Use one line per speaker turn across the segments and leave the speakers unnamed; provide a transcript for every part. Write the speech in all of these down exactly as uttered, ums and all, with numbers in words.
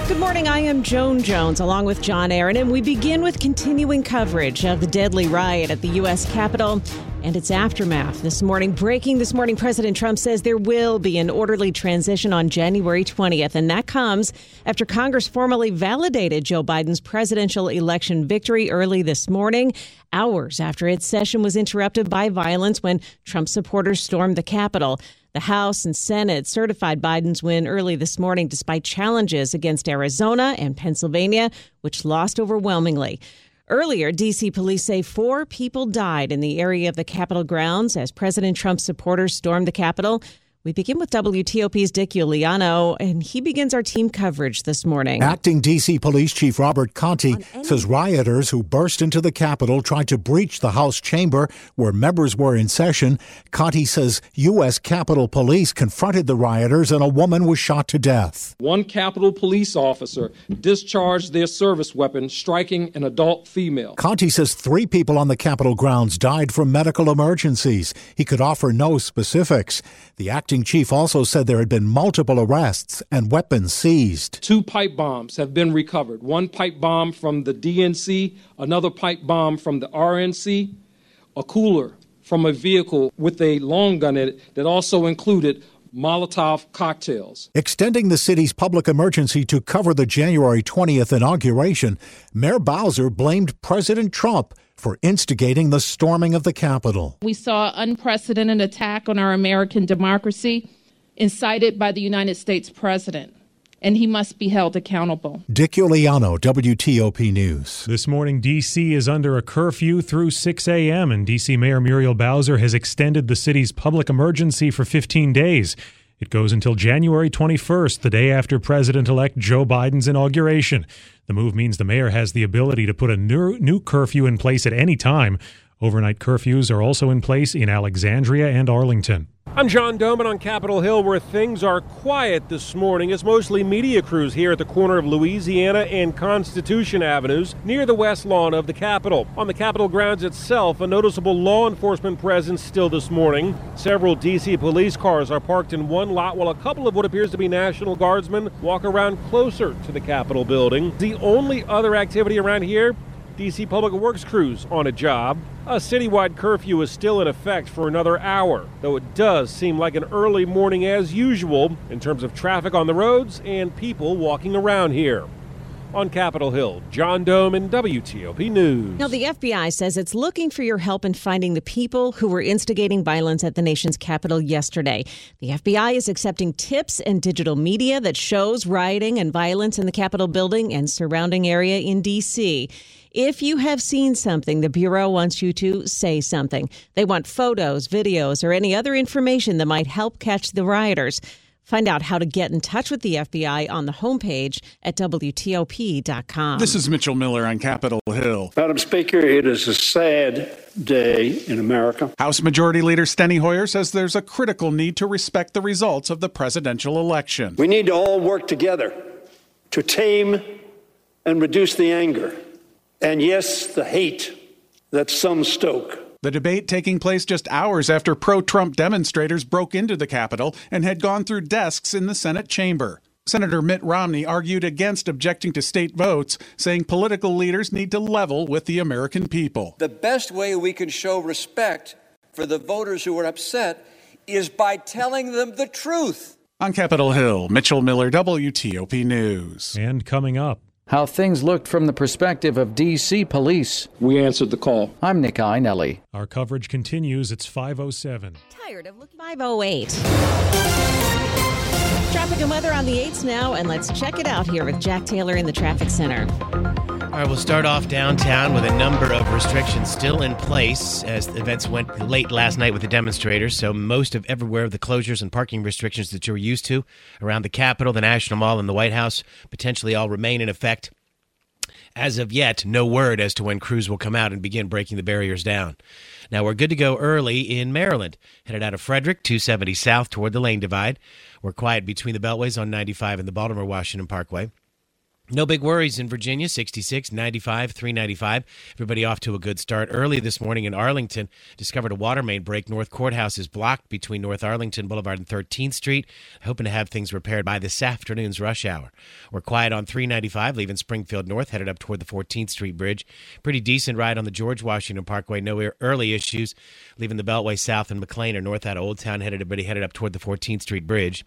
Good morning, I am Joan Jones, along with John Aaron, and we begin with continuing coverage of the deadly riot at the U S Capitol and its aftermath. This morning, breaking this morning, President Trump says there will be an orderly transition on January twentieth, and that comes after Congress formally validated Joe Biden's presidential election victory early this morning, hours after its session was interrupted by violence when Trump supporters stormed the Capitol. The House and Senate certified Biden's win early this morning despite challenges against Arizona and Pennsylvania, which lost overwhelmingly. Earlier, D C police say four people died in the area of the Capitol grounds as President Trump's supporters stormed the Capitol. We begin with W T O P's Dick Iuliano, and he begins our team coverage this morning.
Acting D C Police Chief Robert Conti any- says rioters who burst into the Capitol tried to breach the House chamber where members were in session. Conti says U S Capitol Police confronted the rioters and a woman was shot to death.
One Capitol Police officer discharged their service weapon, striking an adult female.
Conti says three people on the Capitol grounds died from medical emergencies. He could offer no specifics. The acting chief also said there had been multiple arrests and weapons seized.
Two pipe bombs have been recovered. One pipe bomb from the D N C, another pipe bomb from the R N C, a cooler from a vehicle with a long gun in it that also included Molotov cocktails.
Extending the city's public emergency to cover the January twentieth inauguration, Mayor Bowser blamed President Trump for instigating the storming of the Capitol.
We saw unprecedented attack on our American democracy incited by the United States president, and he must be held accountable.
Dick Iuliano, W T O P News.
This morning, D C is under a curfew through six a.m., and D C Mayor Muriel Bowser has extended the city's public emergency for fifteen days. It goes until January twenty-first, the day after President-elect Joe Biden's inauguration. The move means the mayor has the ability to put a new, new curfew in place at any time. Overnight curfews are also in place in Alexandria and Arlington.
I'm John Doman on Capitol Hill, where things are quiet this morning. It's mostly media crews here at the corner of Louisiana and Constitution Avenues near the west lawn of the Capitol. On the Capitol grounds itself, a noticeable law enforcement presence still this morning. Several D C police cars are parked in one lot while a couple of what appears to be National Guardsmen walk around closer to the Capitol building. The only other activity around here, D C Public Works crews on a job. A citywide curfew is still in effect for another hour, though it does seem like an early morning as usual in terms of traffic on the roads and people walking around here. On Capitol Hill, John Doman, W T O P News.
Now, the F B I says it's looking for your help in finding the people who were instigating violence at the nation's Capitol yesterday. The F B I is accepting tips and digital media that shows rioting and violence in the Capitol building and surrounding area in D C. If you have seen something, the Bureau wants you to say something. They want photos, videos, or any other information that might help catch the rioters. Find out how to get in touch with the F B I on the homepage at W T O P dot com.
This is Mitchell Miller on Capitol Hill.
Madam Speaker, it is a sad day in America.
House Majority Leader Steny Hoyer says there's a critical need to respect the results of the presidential election.
We need to all work together to tame and reduce the anger and, yes, the hate that some stoke.
The debate taking place just hours after pro-Trump demonstrators broke into the Capitol and had gone through desks in the Senate chamber. Senator Mitt Romney argued against objecting to state votes, saying political leaders need to level with the American people.
The best way we can show respect for the voters who are upset is by telling them the truth.
On Capitol Hill, Mitchell Miller, W T O P News.
And coming up,
how things looked from the perspective of D C police.
We answered the call.
I'm Nick Einelli.
Our coverage continues. It's five oh seven.
Tired of looking five oh eight. Traffic and weather on the eights now, and let's check it out here with Jack Taylor in the traffic center.
All right, we'll start off downtown with a number of restrictions still in place as the events went late last night with the demonstrators. So most of everywhere, the closures and parking restrictions that you're used to around the Capitol, the National Mall, and the White House potentially all remain in effect. As of yet, no word as to when crews will come out and begin breaking the barriers down. Now, we're good to go early in Maryland. Headed out of Frederick, two seventy south toward the Lane Divide. We're quiet between the beltways on ninety-five and the Baltimore-Washington Parkway. No big worries in Virginia, sixty-six, ninety-five, three ninety-five. Everybody off to a good start. Early this morning in Arlington, discovered a water main break. North Courthouse is blocked between North Arlington Boulevard and thirteenth Street. Hoping to have things repaired by this afternoon's rush hour. We're quiet on three ninety-five, leaving Springfield North, headed up toward the fourteenth Street Bridge. Pretty decent ride on the George Washington Parkway. No early issues. Leaving the Beltway south and McLean or north out of Old Town, headed everybody headed up toward the fourteenth Street Bridge.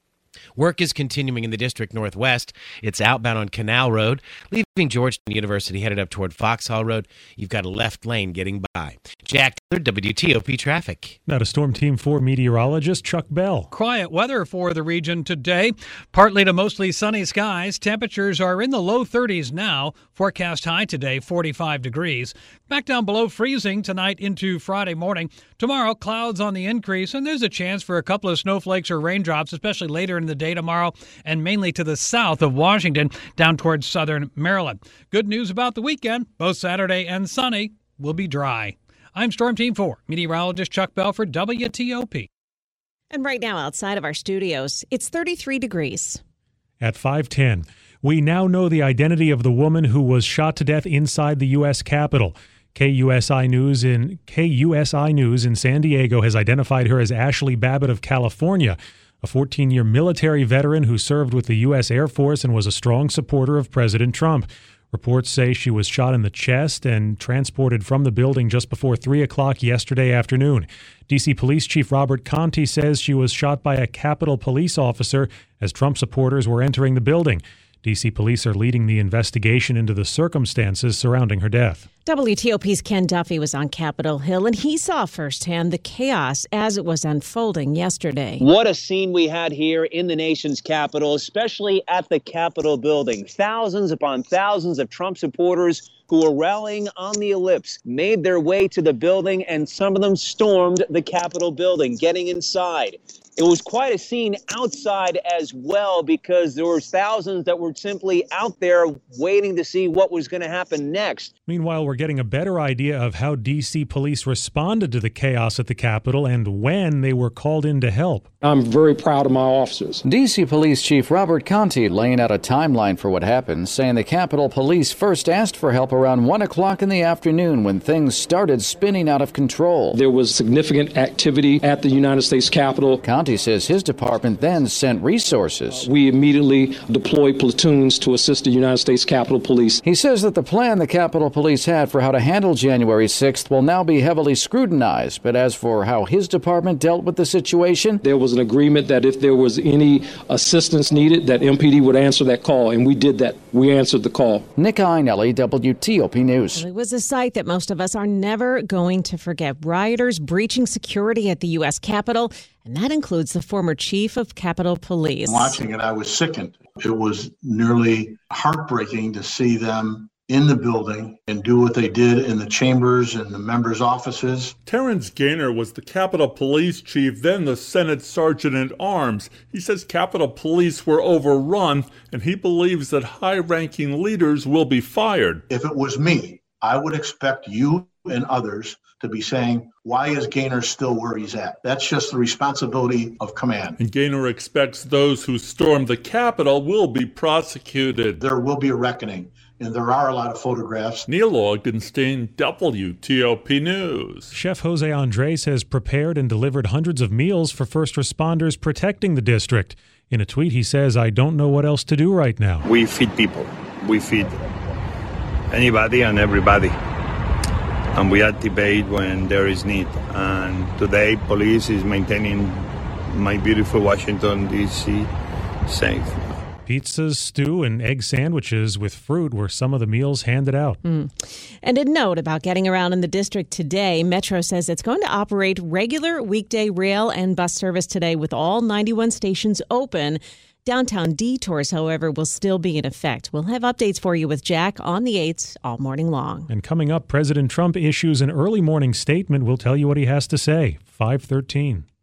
Work is continuing in the District Northwest. It's outbound on Canal Road, leaving Georgetown University headed up toward Foxhall Road. You've got a left lane getting by. Jack Taylor, W T O P Traffic.
Now to Storm Team four meteorologist Chuck Bell.
Quiet weather for the region today. Partly to mostly sunny skies. Temperatures are in the low thirties now. Forecast high today, forty-five degrees. Back down below freezing tonight into Friday morning. Tomorrow, clouds on the increase, and there's a chance for a couple of snowflakes or raindrops, especially later in the day tomorrow, and mainly to the south of Washington, down towards southern Maryland. Good news about the weekend. Both Saturday and Sunday will be dry. I'm Storm Team four, meteorologist Chuck Bell for W T O P.
And right now, outside of our studios, it's thirty-three degrees.
At five ten, we now know the identity of the woman who was shot to death inside the U S Capitol. K U S I News in K U S I News in San Diego has identified her as Ashley Babbitt of California, a fourteen-year military veteran who served with the U S Air Force and was a strong supporter of President Trump. Reports say she was shot in the chest and transported from the building just before three o'clock yesterday afternoon. D C Police Chief Robert Conti says she was shot by a Capitol Police officer as Trump supporters were entering the building. D C police are leading the investigation into the circumstances surrounding her death.
W T O P's Ken Duffy was on Capitol Hill, and he saw firsthand the chaos as it was unfolding yesterday.
What a scene we had here in the nation's capital, especially at the Capitol building. Thousands upon thousands of Trump supporters who were rallying on the ellipse made their way to the building, and some of them stormed the Capitol building, getting inside. It was quite a scene outside as well, because there were thousands that were simply out there waiting to see what was going to happen next.
Meanwhile, we're getting a better idea of how D C police responded to the chaos at the Capitol and when they were called in to help.
I'm very proud of my officers.
D C Police Chief Robert Conti laying out a timeline for what happened, saying the Capitol Police first asked for help around one o'clock in the afternoon when things started spinning out of control.
There was significant activity at the United States Capitol.
Conti says his department then sent resources.
We immediately deployed platoons to assist the United States Capitol Police.
He says that the plan the Capitol Police had for how to handle January sixth will now be heavily scrutinized. But as for how his department dealt with the situation,
there was an agreement that if there was any assistance needed, that M P D would answer that call, and we did that. We answered the call.
Nick Einelli, W T O P News.
It was a sight that most of us are never going to forget. Rioters breaching security at the U S Capitol, and that includes the former chief of Capitol Police.
Watching it, I was sickened. It was nearly heartbreaking to see them in the building and do what they did in the chambers and the members' offices.
Terrence Gaynor was the Capitol Police Chief, then the Senate Sergeant-at-Arms. He says Capitol Police were overrun, and he believes that high-ranking leaders will be fired.
If it was me, I would expect you and others to be saying, why is Gaynor still where he's at? That's just the responsibility of command.
And Gaynor expects those who stormed the Capitol will be prosecuted.
There will be a reckoning, and there are a lot of photographs.
Neil Augenstein, W T O P News.
Chef Jose Andres has prepared and delivered hundreds of meals for first responders protecting the district. In a tweet, he says, I don't know what else to do right now.
We feed people. We feed anybody and everybody. And we activate when there is need. And today, police is maintaining my beautiful Washington, D C safe.
Pizzas, stew, and egg sandwiches with fruit were some of the meals handed out.
Mm. And a note about getting around in the district today. Metro says it's going to operate regular weekday rail and bus service today with all ninety-one stations open. Downtown detours, however, will still be in effect. We'll have updates for you with Jack on the eights all morning long.
And coming up, President Trump issues an early morning statement. We'll tell you what he has to say. five thirteen.